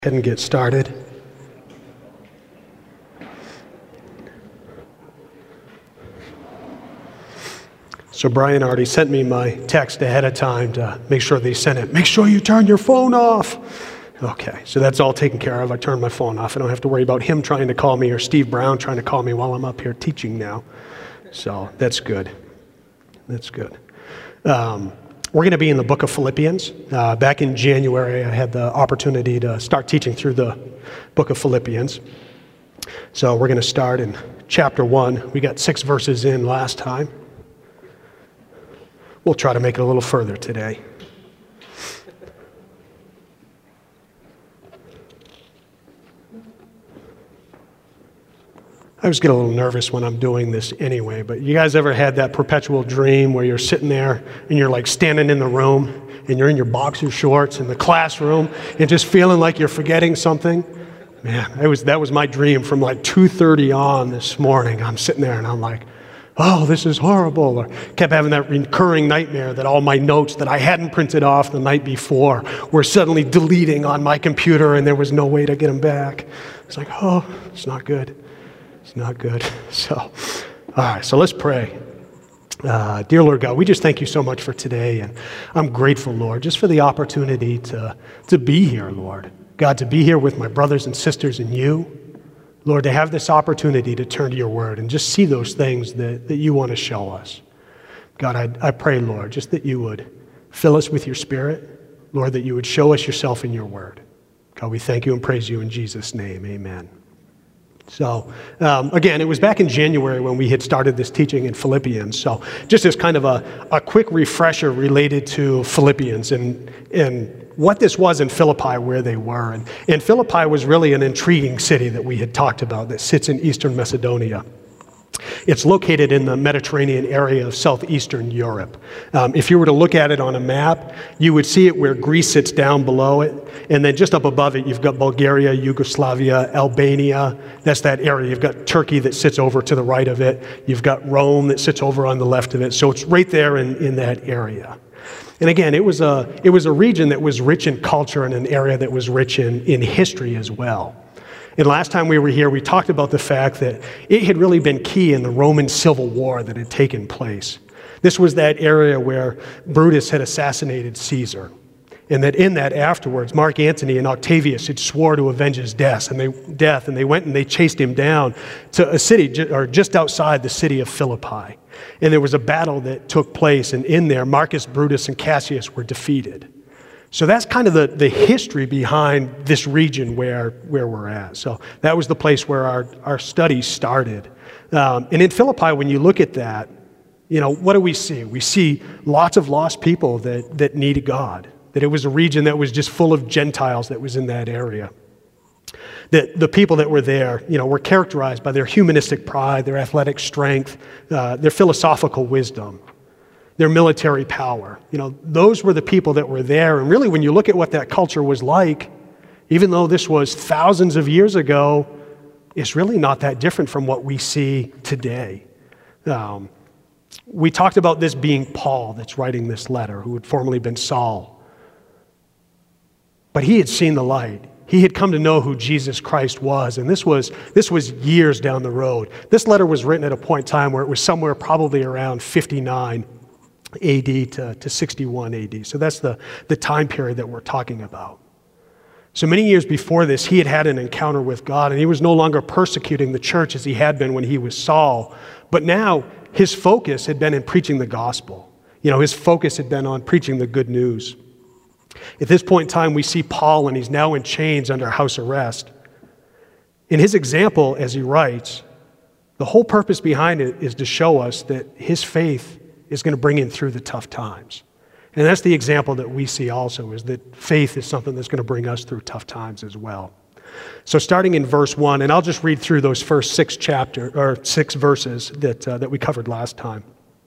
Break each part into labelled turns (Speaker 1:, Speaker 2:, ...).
Speaker 1: Ahead and get started. So Brian already sent me my text ahead of time to make sure they sent it. Make sure you turn your phone off. Okay, so that's all taken care of. I turned my phone off. I don't have to worry about him trying to call me or Steve Brown trying to call me while I'm up here teaching now. So that's good. That's good. We're going to be in the book of Philippians. Back in January, I had the opportunity to start teaching through the book of Philippians. So we're going to start in chapter 1. We got 6 verses in last time. We'll try to make it a little further today. I always get a little nervous when I'm doing this anyway, but you guys ever had that perpetual dream where you're sitting there and you're like standing in the room and you're in your boxer shorts in the classroom and just feeling like you're forgetting something? Man, that was my dream from like 2:30 on this morning. I'm sitting there and I'm like, oh, this is horrible. Or kept having that recurring nightmare that all my notes that I hadn't printed off the night before were suddenly deleting on my computer and there was no way to get them back. It's like, oh, it's not good. It's not good. So, all right, so let's pray. Dear Lord God, we just thank you so much for today, and I'm grateful, Lord, just for the opportunity to be here, Lord. God, to be here with my brothers and sisters and you. Lord, to have this opportunity to turn to your word and just see those things that you want to show us. God, I pray, Lord, just that you would fill us with your spirit. Lord, that you would show us yourself in your word. God, we thank you and praise you in Jesus' name. Amen. So, again, it was back in January when we had started this teaching in Philippians. So just as kind of a quick refresher related to Philippians and what this was in Philippi, where they were. And Philippi was really an intriguing city that we had talked about that sits in eastern Macedonia. It's located in the Mediterranean area of southeastern Europe. If you were to look at it on a map, you would see it where Greece sits down below it. And then just up above it, you've got Bulgaria, Yugoslavia, Albania. That's that area. You've got Turkey that sits over to the right of it. You've got Rome that sits over on the left of it. So it's right there in that area. And again, it was a region that was rich in culture and an area that was rich in history as well. And last time we were here, we talked about the fact that it had really been key in the Roman Civil War that had taken place. This was that area where Brutus had assassinated Caesar. And that in that afterwards, Mark Antony and Octavius had swore to avenge his death. And they went and they chased him down to a city just outside the city of Philippi. And there was a battle that took place. And in there, Marcus Brutus and Cassius were defeated. So that's kind of the history behind this region where we're at. So that was the place where our studies started. And in Philippi, when you look at that, what do we see? We see lots of lost people that needed God. That it was a region that was just full of Gentiles that was in that area. That the people that were there, were characterized by their humanistic pride, their athletic strength, their philosophical wisdom, their military power. Those were the people that were there. And really, when you look at what that culture was like, even though this was thousands of years ago, it's really not that different from what we see today. We talked about this being Paul that's writing this letter, who had formerly been Saul. But he had seen the light. He had come to know who Jesus Christ was, and this was years down the road. This letter was written at a point in time where it was somewhere probably around 59 AD to 61 AD. So that's the time period that we're talking about. So many years before this, he had had an encounter with God, and he was no longer persecuting the church as he had been when he was Saul. But now his focus had been in preaching the gospel. His focus had been on preaching the good news. At this point in time, we see Paul, and he's now in chains under house arrest. In his example, as he writes, the whole purpose behind it is to show us that his faith is going to bring him through the tough times. And that's the example that we see also, is that faith is something that's going to bring us through tough times as well. So starting in verse 1, and I'll just read through those first 6 verses that we covered last time.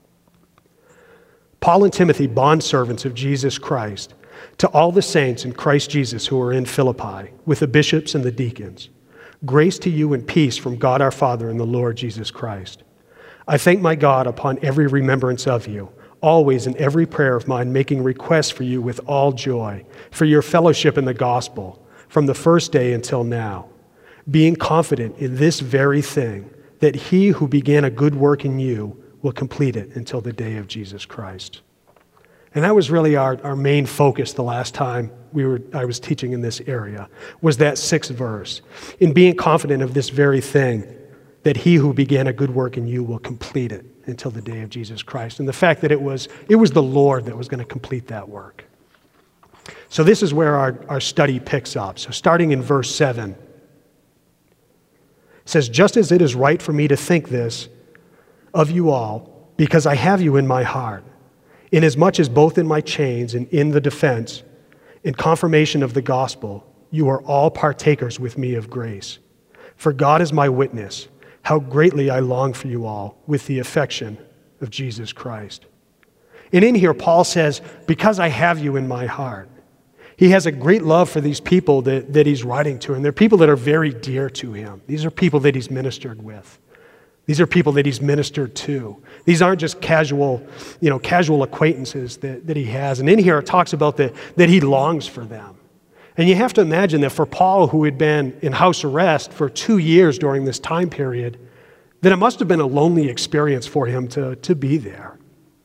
Speaker 1: Paul and Timothy, bondservants of Jesus Christ, to all the saints in Christ Jesus who are in Philippi, with the bishops and the deacons, grace to you and peace from God our Father and the Lord Jesus Christ. I thank my God upon every remembrance of you, always in every prayer of mine, making requests for you with all joy, for your fellowship in the gospel, from the first day until now, being confident in this very thing, that he who began a good work in you will complete it until the day of Jesus Christ. And that was really our main focus the last time I was teaching in this area, was that 6th verse. In being confident of this very thing, that he who began a good work in you will complete it until the day of Jesus Christ. And the fact that it was the Lord that was going to complete that work. So this is where our study picks up. So starting in verse 7, it says, just as it is right for me to think this of you all, because I have you in my heart, inasmuch as both in my chains and in the defense, in confirmation of the gospel, you are all partakers with me of grace. For God is my witness, how greatly I long for you all with the affection of Jesus Christ. And in here, Paul says, because I have you in my heart. He has a great love for these people that he's writing to, and they're people that are very dear to him. These are people that he's ministered with. These are people that he's ministered to. These aren't just casual acquaintances that he has. And in here, it talks about that he longs for them. And you have to imagine that for Paul, who had been in house arrest for 2 years during this time period, that it must have been a lonely experience for him to be there.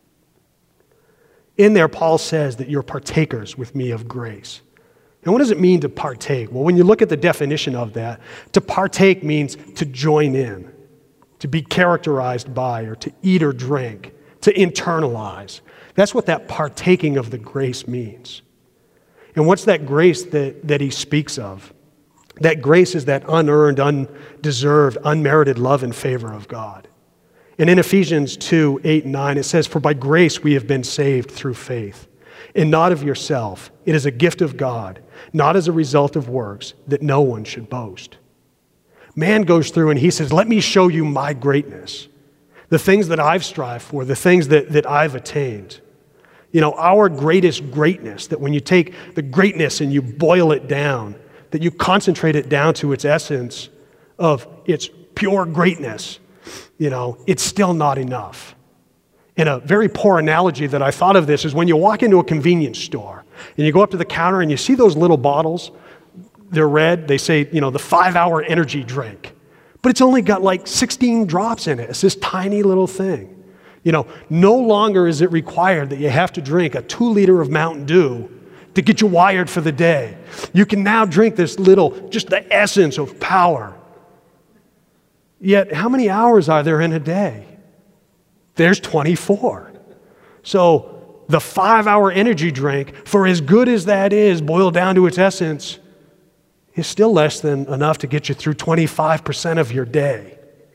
Speaker 1: In there, Paul says that you're partakers with me of grace. And what does it mean to partake? Well, when you look at the definition of that, to partake means to join in, to be characterized by, or to eat or drink, to internalize. That's what that partaking of the grace means. And what's that grace that he speaks of? That grace is that unearned, undeserved, unmerited love and favor of God. And in Ephesians 2, 8 and 9, it says, for by grace we have been saved through faith, and not of yourself. It is a gift of God, not as a result of works, that no one should boast. Man goes through and he says, let me show you my greatness, the things that I've strived for, the things that I've attained. You know, our greatest greatness, that when you take the greatness and you boil it down, that you concentrate it down to its essence of its pure greatness, it's still not enough. And a very poor analogy that I thought of this is when you walk into a convenience store and you go up to the counter and you see those little bottles, they're red, they say, the 5-hour energy drink. But it's only got like 16 drops in it. It's this tiny little thing. No longer is it required that you have to drink a 2-liter of Mountain Dew to get you wired for the day. You can now drink this little, just the essence of power. Yet, how many hours are there in a day? There's 24. So, the 5-hour energy drink, for as good as that is, boiled down to its essence, is still less than enough to get you through 25% of your day.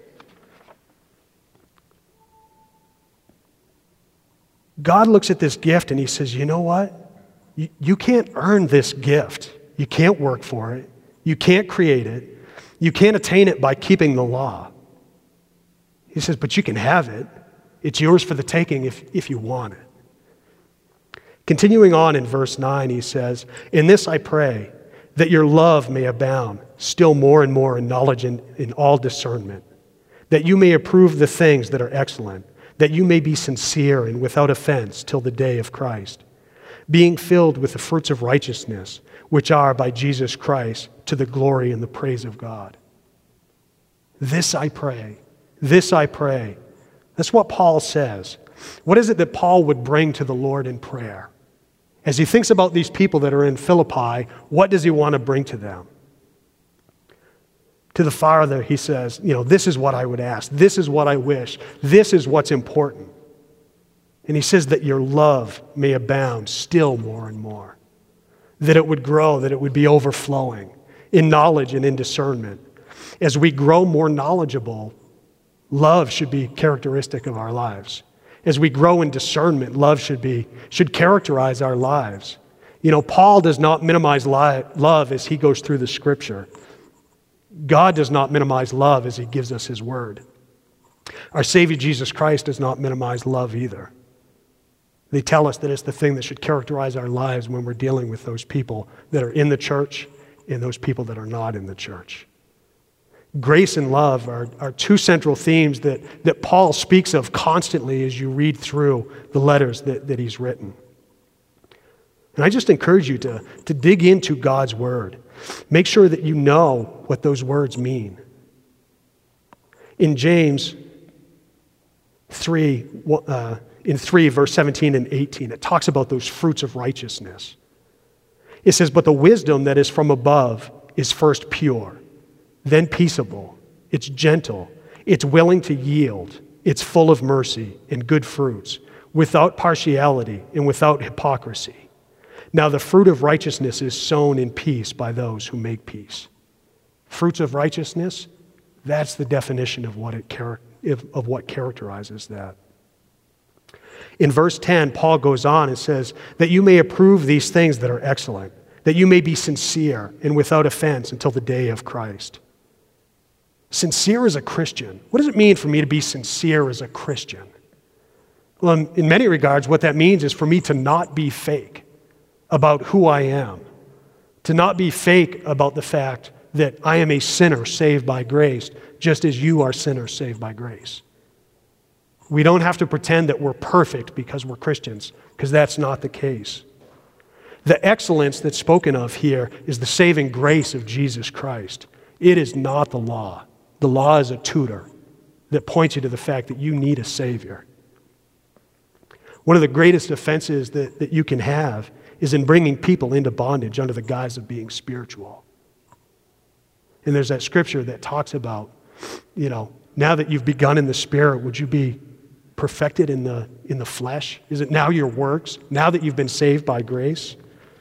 Speaker 1: God looks at this gift and he says, you know what? You can't earn this gift. You can't work for it. You can't create it. You can't attain it by keeping the law. He says, but you can have it. It's yours for the taking if you want it. Continuing on in verse 9, he says, in this I pray, that your love may abound still more and more in knowledge and in all discernment, that you may approve the things that are excellent, that you may be sincere and without offense till the day of Christ, being filled with the fruits of righteousness, which are by Jesus Christ to the glory and the praise of God. This I pray. This I pray. That's what Paul says. What is it that Paul would bring to the Lord in prayer? As he thinks about these people that are in Philippi, what does he want to bring to them? To the Father, he says, this is what I would ask. This is what I wish. This is what's important. And he says that your love may abound still more and more. That it would grow, that it would be overflowing in knowledge and in discernment. As we grow more knowledgeable, love should be characteristic of our lives. As we grow in discernment, love should characterize our lives. Paul does not minimize love as he goes through the scripture. God does not minimize love as he gives us his word. Our Savior Jesus Christ does not minimize love either. They tell us that it's the thing that should characterize our lives when we're dealing with those people that are in the church and those people that are not in the church. Grace and love are two central themes that Paul speaks of constantly as you read through the letters that he's written. And I just encourage you to dig into God's word, make sure that you know what those words mean. In James 3, verse 17 and 18, it talks about those fruits of righteousness. It says, "But the wisdom that is from above is first pure, then peaceable, it's gentle, it's willing to yield, it's full of mercy and good fruits, without partiality and without hypocrisy. Now the fruit of righteousness is sown in peace by those who make peace." Fruits of righteousness, that's the definition of what characterizes that. In verse 10, Paul goes on and says, "That you may approve these things that are excellent, that you may be sincere and without offense until the day of Christ." Sincere as a Christian. What does it mean for me to be sincere as a Christian? Well, in many regards, what that means is for me to not be fake about who I am, to not be fake about the fact that I am a sinner saved by grace, just as you are sinners saved by grace. We don't have to pretend that we're perfect because we're Christians, because that's not the case. The excellence that's spoken of here is the saving grace of Jesus Christ. It is not the law. The law is a tutor that points you to the fact that you need a Savior. One of the greatest offenses that you can have is in bringing people into bondage under the guise of being spiritual. And there's that scripture that talks about, now that you've begun in the Spirit, would you be perfected in the flesh? Is it now your works, now that you've been saved by grace?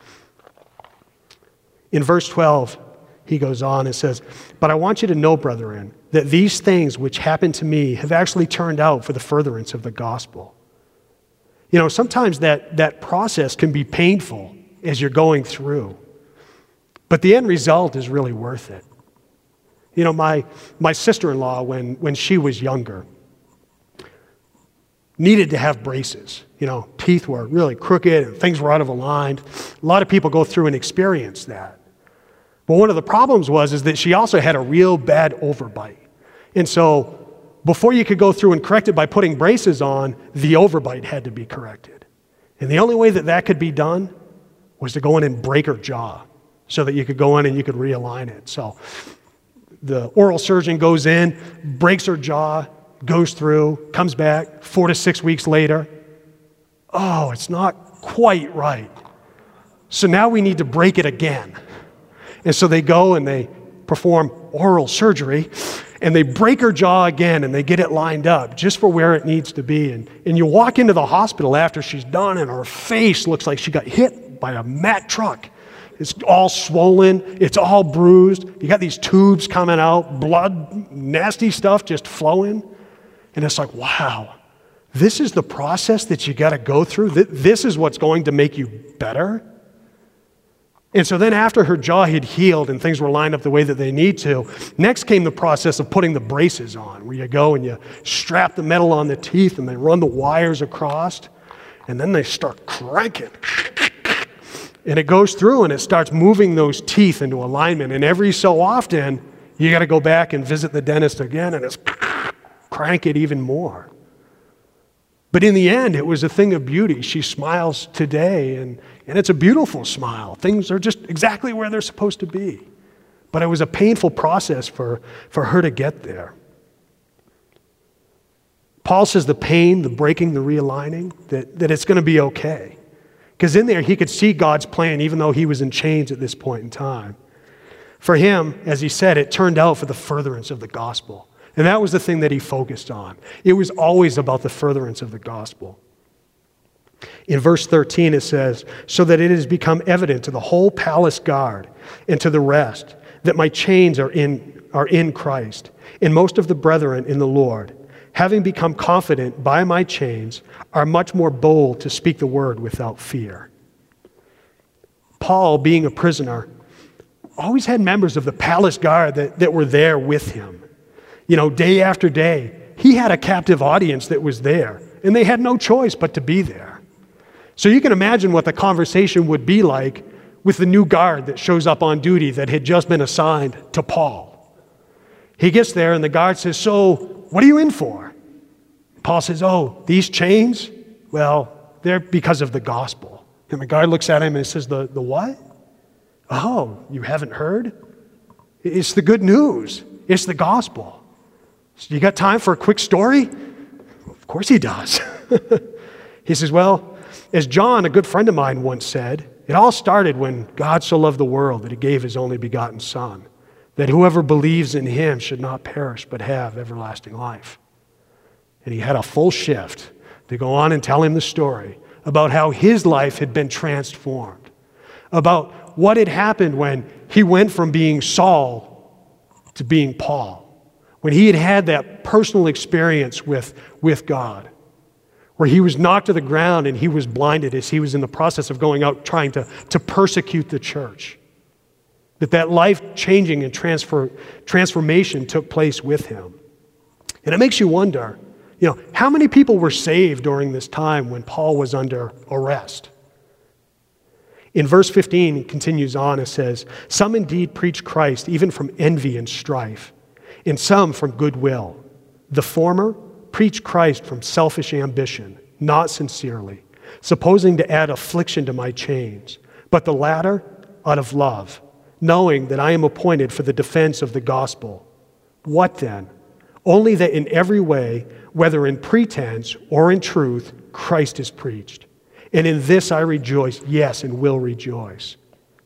Speaker 1: In verse 12, he goes on and says, "But I want you to know, brethren, that these things which happened to me have actually turned out for the furtherance of the gospel." Sometimes that process can be painful as you're going through, but the end result is really worth it. My sister-in-law, when she was younger, needed to have braces. Teeth were really crooked and things were out of aligned. A lot of people go through and experience that. But one of the problems was that she also had a real bad overbite. And so before you could go through and correct it by putting braces on, the overbite had to be corrected. And the only way that could be done was to go in and break her jaw so that you could go in and you could realign it. So the oral surgeon goes in, breaks her jaw, goes through, comes back 4 to 6 weeks later. Oh, it's not quite right. So now we need to break it again. And so they go and they perform oral surgery and they break her jaw again and they get it lined up just for where it needs to be. And you walk into the hospital after she's done and her face looks like she got hit by a Mack truck. It's all swollen. It's all bruised. You got these tubes coming out, blood, nasty stuff just flowing. And it's like, wow, this is the process that you got to go through. This is what's going to make you better. And so then after her jaw had healed and things were lined up the way that they need to, next came the process of putting the braces on, where you go and you strap the metal on the teeth and they run the wires across, and then they start cranking. And it goes through and it starts moving those teeth into alignment. And every so often, you got to go back and visit the dentist again and it's crank it even more. But in the end, it was a thing of beauty. She smiles today, and it's a beautiful smile. Things are just exactly where they're supposed to be. But it was a painful process for her to get there. Paul says the pain, the breaking, the realigning, that it's going to be okay. Because in there, he could see God's plan, even though he was in chains at this point in time. For him, as he said, it turned out for the furtherance of the gospel. And that was the thing that he focused on. It was always about the furtherance of the gospel. In verse 13 it says, "So that it has become evident to the whole palace guard and to the rest that my chains are in Christ, and most of the brethren in the Lord, having become confident by my chains, are much more bold to speak the word without fear." Paul, being a prisoner, always had members of the palace guard that were there with him. Day after day, he had a captive audience that was there, and they had no choice but to be there. So you can imagine what the conversation would be like with the new guard that shows up on duty that had just been assigned to Paul. He gets there, and the guard says, "So, what are you in for?" Paul says, "Oh, these chains? Well, they're because of the gospel." And the guard looks at him and says, The what? Oh, you haven't heard? It's the good news. It's the gospel. So you got time for a quick story? Of course he does. He says, well, as John, a good friend of mine, once said, it all started when God so loved the world that he gave his only begotten Son, that whoever believes in him should not perish but have everlasting life. And he had a full shift to go on and tell him the story about how his life had been transformed, about what had happened when he went from being Saul to being Paul, when he had had that personal experience with God, where he was knocked to the ground and he was blinded as he was in the process of going out trying to persecute the church. That life-changing and transformation took place with him. And it makes you wonder, how many people were saved during this time when Paul was under arrest? In verse 15, it continues on, it says, some indeed preach Christ even from envy and strife, and some from goodwill. The former preach Christ from selfish ambition, not sincerely, supposing to add affliction to my chains, but the latter out of love, knowing that I am appointed for the defense of the gospel. What then? Only that in every way, whether in pretense or in truth, Christ is preached. And in this I rejoice, yes, and will rejoice.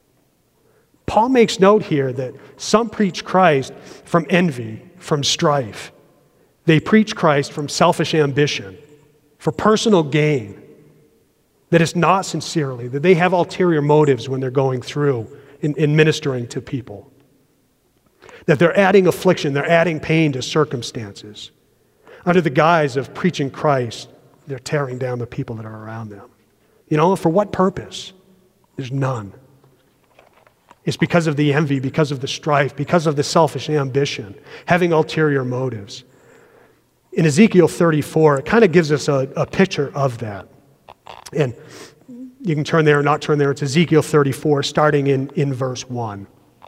Speaker 1: Paul makes note here that some preach Christ from envy, from strife. They preach Christ from selfish ambition, for personal gain, that it's not sincerely, that they have ulterior motives when they're going through in ministering to people, that they're adding affliction, they're adding pain to circumstances. Under the guise of preaching Christ, they're tearing down the people that are around them. For what purpose? There's none. It's because of the envy, because of the strife, because of the selfish ambition, having ulterior motives. In Ezekiel 34, it kind of gives us a picture of that. And you can turn there or not turn there. It's Ezekiel 34, starting in verse 1.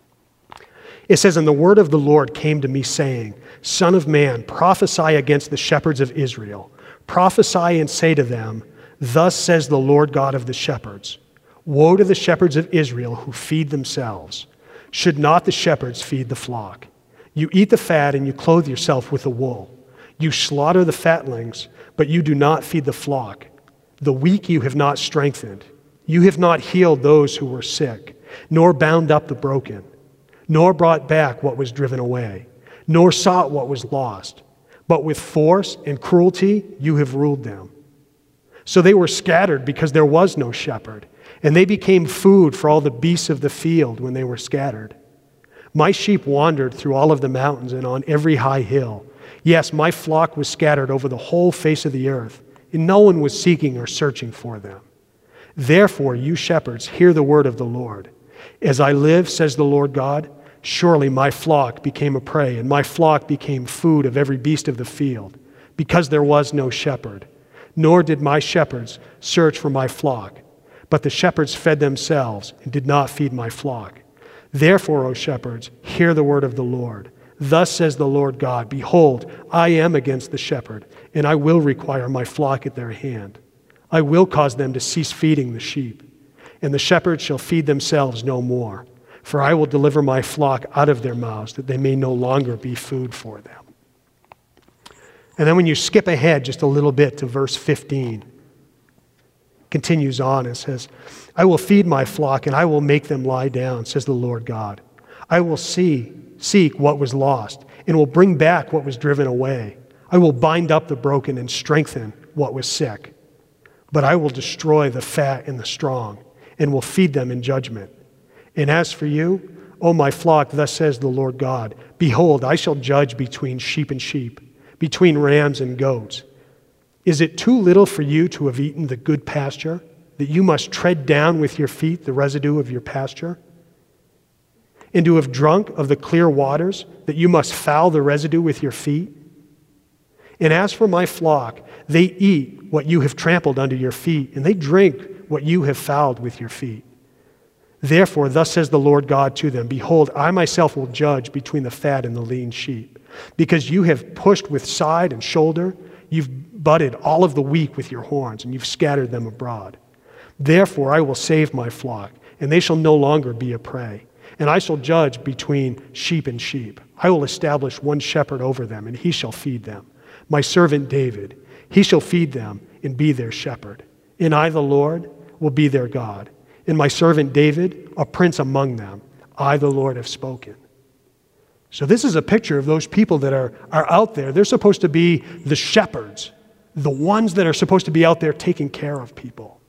Speaker 1: It says, and the word of the Lord came to me, saying, Son of man, prophesy against the shepherds of Israel. Prophesy and say to them, Thus says the Lord God of the shepherds, Woe to the shepherds of Israel who feed themselves. Should not the shepherds feed the flock? You eat the fat and you clothe yourself with the wool. You slaughter the fatlings, but you do not feed the flock. The weak you have not strengthened. You have not healed those who were sick, nor bound up the broken, nor brought back what was driven away, nor sought what was lost. But with force and cruelty you have ruled them. So they were scattered because there was no shepherd, and they became food for all the beasts of the field when they were scattered. My sheep wandered through all of the mountains and on every high hill. Yes, my flock was scattered over the whole face of the earth, and no one was seeking or searching for them. Therefore, you shepherds, hear the word of the Lord. As I live, says the Lord God, surely my flock became a prey, and my flock became food of every beast of the field, because there was no shepherd. Nor did my shepherds search for my flock, but the shepherds fed themselves and did not feed my flock. Therefore, O shepherds, hear the word of the Lord. Thus says the Lord God, Behold, I am against the shepherd, and I will require my flock at their hand. I will cause them to cease feeding the sheep, and the shepherds shall feed themselves no more. For I will deliver my flock out of their mouths, that they may no longer be food for them. And then when you skip ahead just a little bit to verse 15, continues on and says, I will feed my flock and I will make them lie down, says the Lord God. I will seek what was lost and will bring back what was driven away. I will bind up the broken and strengthen what was sick. But I will destroy the fat and the strong and will feed them in judgment. And as for you, O my flock, thus says the Lord God, Behold, I shall judge between sheep and sheep, between rams and goats. Is it too little for you to have eaten the good pasture, that you must tread down with your feet the residue of your pasture? And to have drunk of the clear waters, that you must foul the residue with your feet? And as for my flock, they eat what you have trampled under your feet, and they drink what you have fouled with your feet. Therefore, thus says the Lord God to them, Behold, I myself will judge between the fat and the lean sheep, because you have pushed with side and shoulder, you've butted all of the weak with your horns, and you've scattered them abroad. Therefore, I will save my flock, and they shall no longer be a prey. And I shall judge between sheep and sheep. I will establish one shepherd over them, and he shall feed them. My servant David, he shall feed them and be their shepherd. And I, the Lord, will be their God. And my servant David, a prince among them. I, the Lord, have spoken. So this is a picture of those people that are out there. They're supposed to be the shepherds, the ones that are supposed to be out there taking care of people.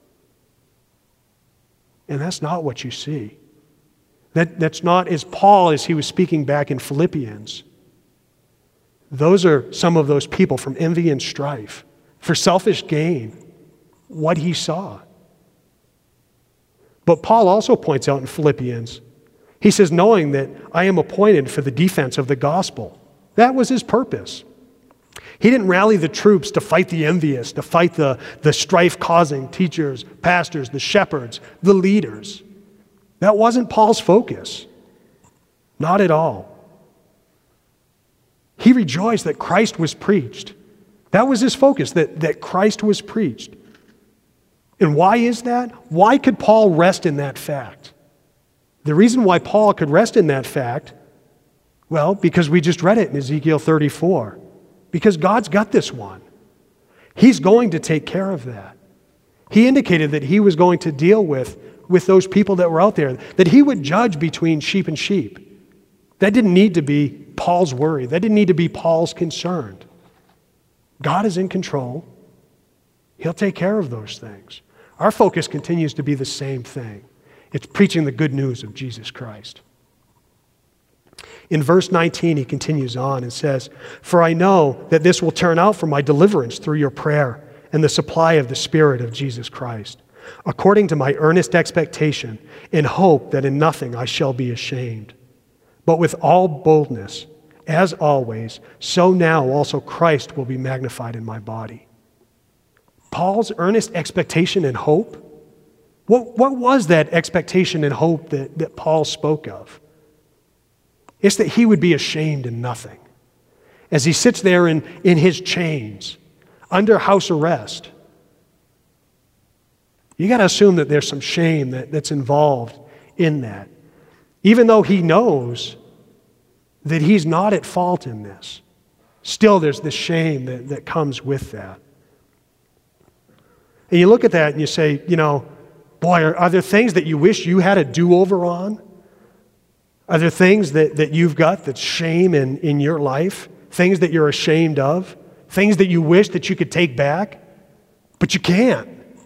Speaker 1: And that's not what you see. That's not as Paul, as he was speaking back in Philippians. Those are some of those people from envy and strife, for selfish gain, what he saw. But Paul also points out in Philippians, he says, knowing that I am appointed for the defense of the gospel. That was his purpose. He didn't rally the troops to fight the envious, to fight the strife-causing teachers, pastors, the shepherds, the leaders. That wasn't Paul's focus. Not at all. He rejoiced that Christ was preached. That was his focus, that Christ was preached. And why is that? Why could Paul rest in that fact? The reason why Paul could rest in that fact, well, because we just read it in Ezekiel 34. Because God's got this one. He's going to take care of that. He indicated that he was going to deal with those people that were out there, that he would judge between sheep and sheep. That didn't need to be Paul's worry. That didn't need to be Paul's concern. God is in control. He'll take care of those things. Our focus continues to be the same thing. It's preaching the good news of Jesus Christ. In verse 19, he continues on and says, "For I know that this will turn out for my deliverance through your prayer and the supply of the Spirit of Jesus Christ, according to my earnest expectation and hope that in nothing I shall be ashamed. But with all boldness, as always, so now also Christ will be magnified in my body." Paul's earnest expectation and hope? What was that expectation and hope that Paul spoke of? It's that he would be ashamed in nothing. As he sits there in his chains, under house arrest, you got to assume that there's some shame that's involved in that. Even though he knows that he's not at fault in this, still there's this shame that comes with that. And you look at that and you say, boy, are there things that you wish you had a do-over on? Are there things that you've got that's shame in your life? Things that you're ashamed of? Things that you wish that you could take back? But you can't.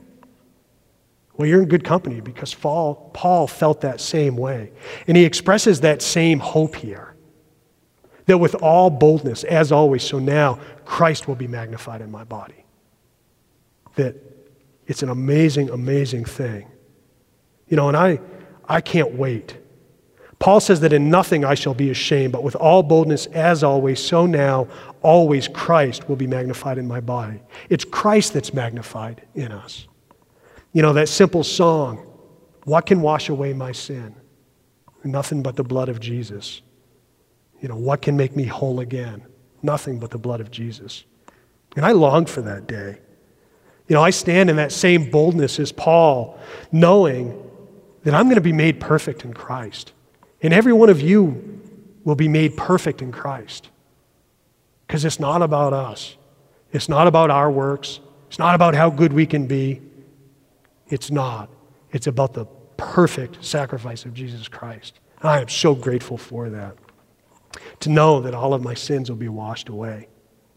Speaker 1: Well, you're in good company because Paul felt that same way. And he expresses that same hope here. That with all boldness, as always, so now, Christ will be magnified in my body. That it's an amazing, amazing thing. And I can't wait. Paul says that in nothing I shall be ashamed, but with all boldness, as always, so now, always Christ will be magnified in my body. It's Christ that's magnified in us. That simple song, what can wash away my sin? Nothing but the blood of Jesus. What can make me whole again? Nothing but the blood of Jesus. And I long for that day. I stand in that same boldness as Paul, knowing that I'm going to be made perfect in Christ. And every one of you will be made perfect in Christ. Because it's not about us. It's not about our works. It's not about how good we can be. It's not. It's about the perfect sacrifice of Jesus Christ. And I am so grateful for that. To know that all of my sins will be washed away.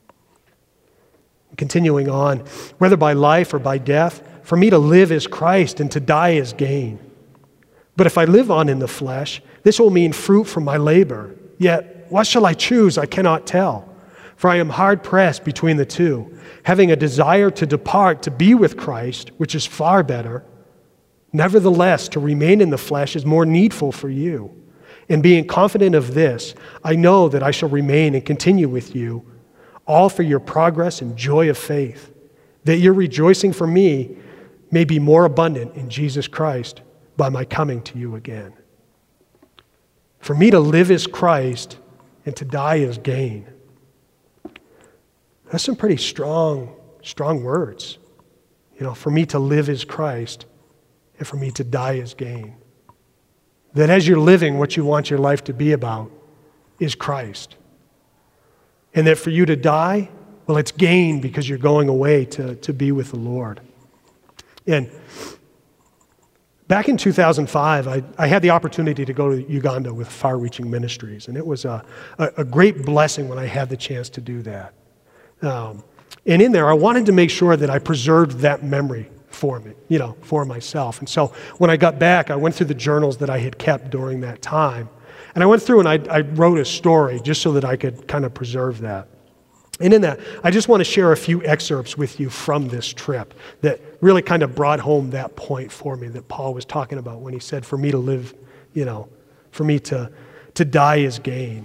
Speaker 1: Continuing on, whether by life or by death, for me to live is Christ and to die is gain. But if I live on in the flesh, this will mean fruit from my labor. Yet, what shall I choose? I cannot tell. For I am hard pressed between the two, having a desire to depart to be with Christ, which is far better. Nevertheless, to remain in the flesh is more needful for you. And being confident of this, I know that I shall remain and continue with you, all for your progress and joy of faith, that your rejoicing for me may be more abundant in Jesus Christ by my coming to you again. For me to live is Christ and to die is gain. That's some pretty strong words. For me to live is Christ and for me to die is gain. that as you're living, what you want your life to be about is Christ. And that for you to die, well, it's gain because you're going away to be with the Lord. And back in 2005, I had the opportunity to go to Uganda with Far-Reaching Ministries, and it was a great blessing when I had the chance to do that. And in there, I wanted to make sure that I preserved that memory for me, for myself. And so when I got back, I went through the journals that I had kept during that time. And I went through and I wrote a story just so that I could kind of preserve that. And in that, I just want to share a few excerpts with you from this trip that really kind of brought home that point for me that Paul was talking about when he said, for me to live, for me to die is gain.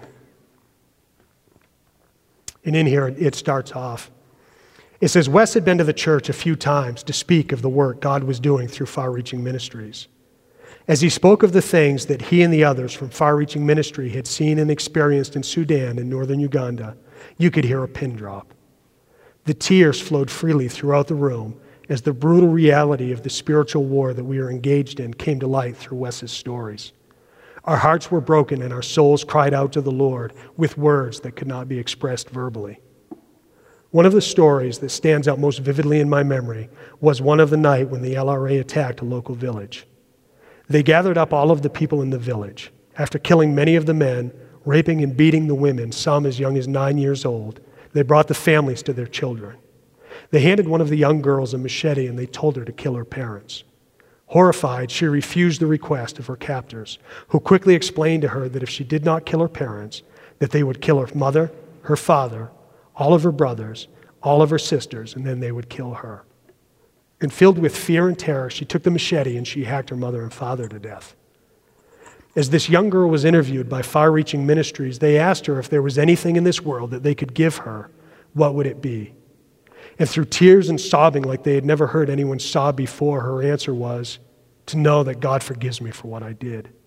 Speaker 1: And in here, it starts off. It says, Wes had been to the church a few times to speak of the work God was doing through Far-Reaching Ministries. As he spoke of the things that he and the others from Far-Reaching Ministry had seen and experienced in Sudan and northern Uganda, you could hear a pin drop. The tears flowed freely throughout the room as the brutal reality of the spiritual war that we are engaged in came to light through Wes's stories. Our hearts were broken and our souls cried out to the Lord with words that could not be expressed verbally. One of the stories that stands out most vividly in my memory was one of the night when the LRA attacked a local village. They gathered up all of the people in the village. After killing many of the men, raping and beating the women, some as young as 9 years old, they brought the families to their children. They handed one of the young girls a machete and they told her to kill her parents. Horrified, she refused the request of her captors, who quickly explained to her that if she did not kill her parents, that they would kill her mother, her father, all of her brothers, all of her sisters, and then they would kill her. And filled with fear and terror, she took the machete and she hacked her mother and father to death. As this young girl was interviewed by Far-Reaching Ministries, they asked her if there was anything in this world that they could give her, what would it be? And through tears and sobbing like they had never heard anyone sob before, her answer was, to know that God forgives me for what I did.